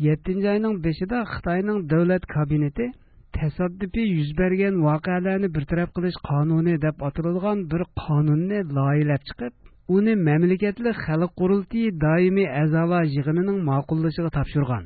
7 ayning 5-ida Xitoyning davlat kabineti tasoddifiy yuz bergan voqealarni bartaraf qilish qonuni deb atalgan bir qonunni loyihalab chiqib, uni mamlakatli xalq qurultiyi doimiy a'zolar yig'inining ma'qullashiga topshirgan.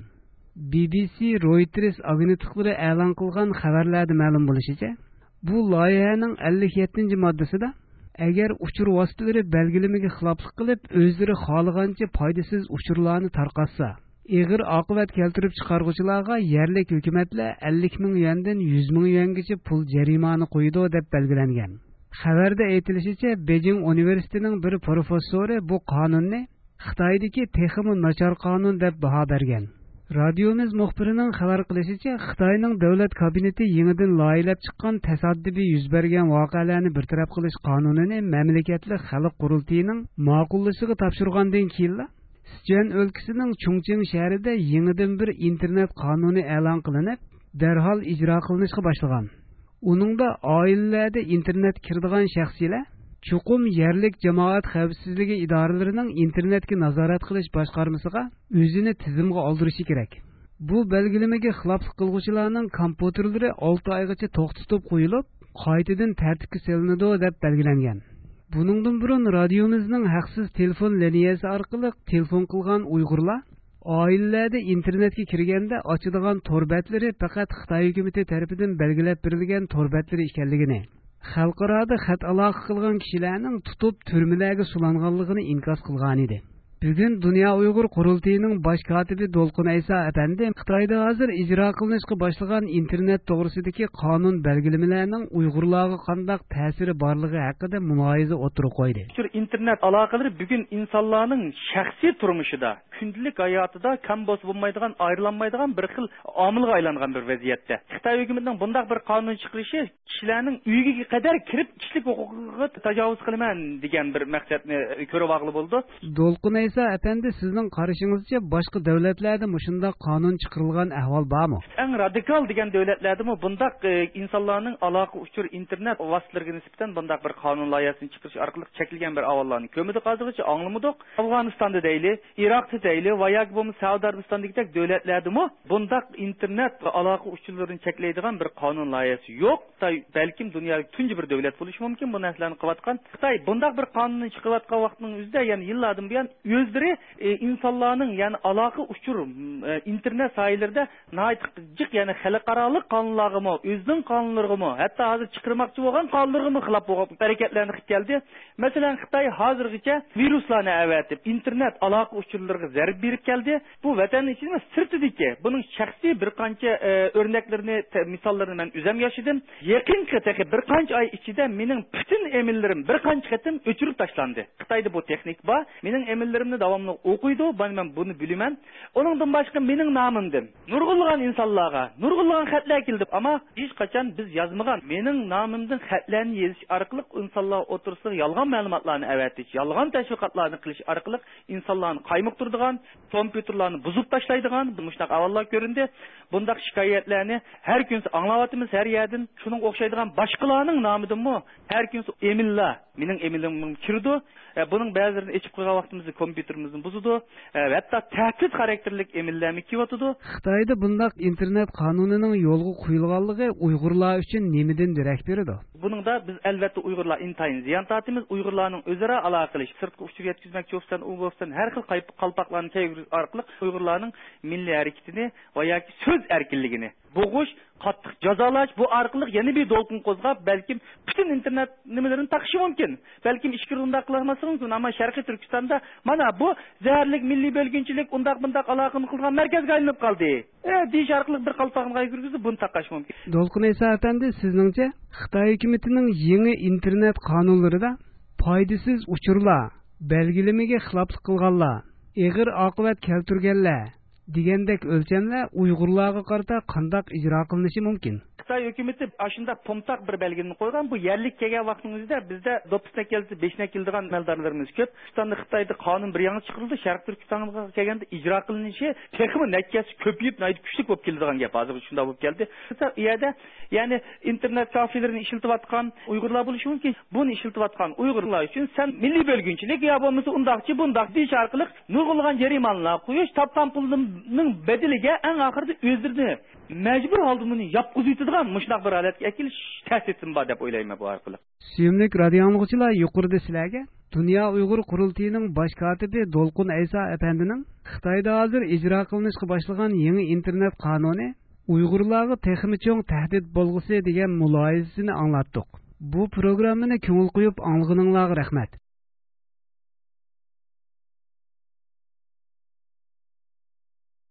BBC, Reuters agentliklari e'lon qilgan xabarlarda ma'lum bo'lishicha, bu loyihaning 57-moddasida agar uchur vositalari belgilamaga xiloflik qilib, o'zlari xohlagancha foydasiz uchurlarni tarqatsa, ig'ir oqibat keltirib chiqaruvchilarga yerlik hukumatlar 50 ming yuandan 100 ming yuangacha pul jarimani qo'ydi deb belgilangan. Xabarda aytilishicha, Beijing universitetining bir professori bu qonunni Xitoydagi texmi nachar qonun deb baho bergan. Radiomiz muxbirining xabar qilishicha, Xitoyning davlat kabineti yangidan loyihalab chiqqan tasoddifiy yuz bergan voqealarni bartaraf qilish qonunini mamlakatli xalq qurultiyining ma'qullashiga topshirgandan keyin Sichuan o'lkasining Chongqing shahrida yangidan bir internet qonuni e'lon qilinib, darhol ijro qilinishga boshlagan. Uningda oilalarda internet kirdigan shaxsiylar chuqum yerlik jamoat xavfsizligi idoralarining internetga nazorat qilish boshqarmasiga o'zini tizimga oldirishi kerak. Bu belgilamaga xiloflik qilguvchilarning kompyuterlari 6 oygacha to'xtatib qo'yilib, qaytadan tartibga solinadi deb belgilangan. Buningdan burun radiomizning haqsiz telefon liniyasi orqali telefon qilgan Uyg'urlar oilalarda internetga kirganda ochadigan torbatlari faqat Xitoy hukumatı tomonidan belgilab berilgan torbatlari ekanligini, xalqaro xat aloqa qilgan kishilarning tutib turmalarga sulanganligini inkos qilgan edi. Bugun Dunyo Uyg'ur qurultiyining bosh kotibi Dolqun Aysa apandi Xitoyda hozir ijro qilinishga boshlagan internet to'g'risidagi qonun belgilamalarining Uyg'urlarga qanday ta'siri borligi haqida mulohaza o'tirib qo'ydi. Shu internet aloqalari bugun insonlarning shaxsiy turmushida, kundalik hayotida kam bo's bo'lmaydigan, ayrilanmaydigan bir xil omilga aylangan bir vaziyatda. Xitoy hukumatining bunday bir qonun chiqarishi kishilarning uyiga qadar kirib kishilik huquqiga tajovuz qilaman degan bir maqsadni ko'rib olg'ili bo'ldi. Dolqun Aysa apandi, sizning qarashingizcha boshqa davlatlarda shunday qonun chiqarilgan ahvol bormi? Eng radikal degan davlatlarda bunday insonlarning aloqa uchur internet vositalariga nisbatan bunday bir qonun loyihasini chiqarish orqali chekilgan bir avvallarni ko'midi hozirgacha anglamadik. Afg'onistonda deyli, Iroqda deyli va yoki bo'lmasa Saudiya Arabistonidagi davlatlarda bunday internet va aloqa uchurlarini cheklaydigan bir qonun loyihasi yo'q. Balkim dunyodagi tunji bir davlat bo'lishi mumkin bu narsalarni qilayotgan. Xitoy bunday bir qonunni chiqarayotgan vaqtning o'zida, ya'ni yillardan buyon o'zlari insonlarning, ya'ni aloqa uchur internet sohalarida jiq, ya'ni xalqaro qonunlarga, o'zining qonunlariga, hatto hozir chiqarmoqchi bo'lgan qonunlarga xilof bo'lgan harakatlarni qilib keldi. Masalan, Xitoy hozirgacha viruslarni avatib, internet aloqa uchurlariga zarb berib keldi. Bu vatan ichida sirtidiki, buning shaxsiy bir qancha o'rnaklarini, misollarini men o'zim yashadim. Yaqinqi bir qancha oy ichida mening butun emallarim bir qancha qatim o'chirib tashlandi. Xitoyda bu texnik bor. Mening emallarimni davomli o'qiydi, men buni bilaman. Uningdan boshqa mening nomimdan nurg'ulg'an insonlarga nurg'ulg'an xatlar keldi, ammo hech qachon biz yozmagan. Mening nomimdan xatlarni yozish orqali insonlar o'tirsa yolg'on ma'lumotlarni avatish, yolg'on tashviqotlarni qilish orqali insonlarni qaymoqtiradigan, kompyuterlarni buzib tashlaydigan bu mushtaq avvallar ko'rindi. Bundaq shikoyatlarni har kun anglayotimiz har yerdan. Shuning o'xshaydigan boshqalarning nomidanmi har kun emillar, mening emilim kirdi. Buning ba'zilarini echib qo'ygan vaqtimizda kompyuterimizni buzdi. Hatto tahdid xarakterlik emillarni kiyotdi. Xitoyda bundaq internet qonunining yo'lga qo'yilganligi Uyg'urlar uchun nimadan darak beradi? Buningda biz albatta Uyg'urlar intayin ziyon tortamiz. Uyg'urlarning o'zaro aloqa qilish, sirtqi uchur yetkazmoqchi bo'lsa, Uyg'uriston har xil qalpoqlarni kiygirish orqali Uyg'urlarning milliy harakatini va yoki so'z erkinligini bo'g'ish, qattiq jazolash, bu orqali yana bir to'lqin qo'zg'ab, balkim butun internet nimalarini taqishi mumkin. Balkim ishkir undaq qilmasa mumkin, ammo Sharqiy Turkistonda mana bu zaharlik milliy bo'lginchilik undaq aloqani qilgan markazga aylanib qoldi. Deyish orqali bir qalpoqni kirgizib buni taqash mumkin. Dolqun Aysa apandi, sizningcha Xitoy hukumatining yangi internet qonunlarida foydasiz uchurlar, belgilamaga xiloflik qilganlar, ig'ir oqibat keltirganlar degandek o'lchamlar Uyg'urlarga qarata qanday ijro qilinishi mumkin? Xitoy hukumati ashunda pomtaq bir belgini qo'ygan. Bu yerlik kelgan vaqtingizda bizda 9 keldi, 5 keldigan maldorlarimiz ko'p. Xitoyda qonun bir yangi chiqarildi. Sharq Turkistonga kelganda ijro qilinishi texmi natijasi ko'payib, kuchli bo'lib keladigan gap. Hozir shunda bo'lib keldi. U yerda ya'ni internet kafelerini ishlatayotgan Uyg'urlar bo'lishi mumkin. Buni ishlatayotgan Uyg'urlar uchun sen milliy bo'lginchilik yo bo'lmasa undaqchi bundaq deyish orqali nurg'ulg'an jarimalar qo'yish, topgan pulni buning bedeliga eng oxirida o'zlarini majbur holda buni yapqizib yetadigan mushunaq bir holatga akilish ta'sirim bor deb o'ylayman bu orqali. Suyimlik radio anglag'uchilar, yuqorida sizlarga Dünya Uyg'ur qurultiyining bosh kotibi Dolqun Aysa apandining Xitoyda hozir ijro qilinishga boshlagan yangi internet qonuni Uyg'urlarga texmi cho'ng tahdid bo'lg'usi degan mulohazasini anglatdik. Bu programmani ko'ngil qo'yib anglaganinglarga rahmat.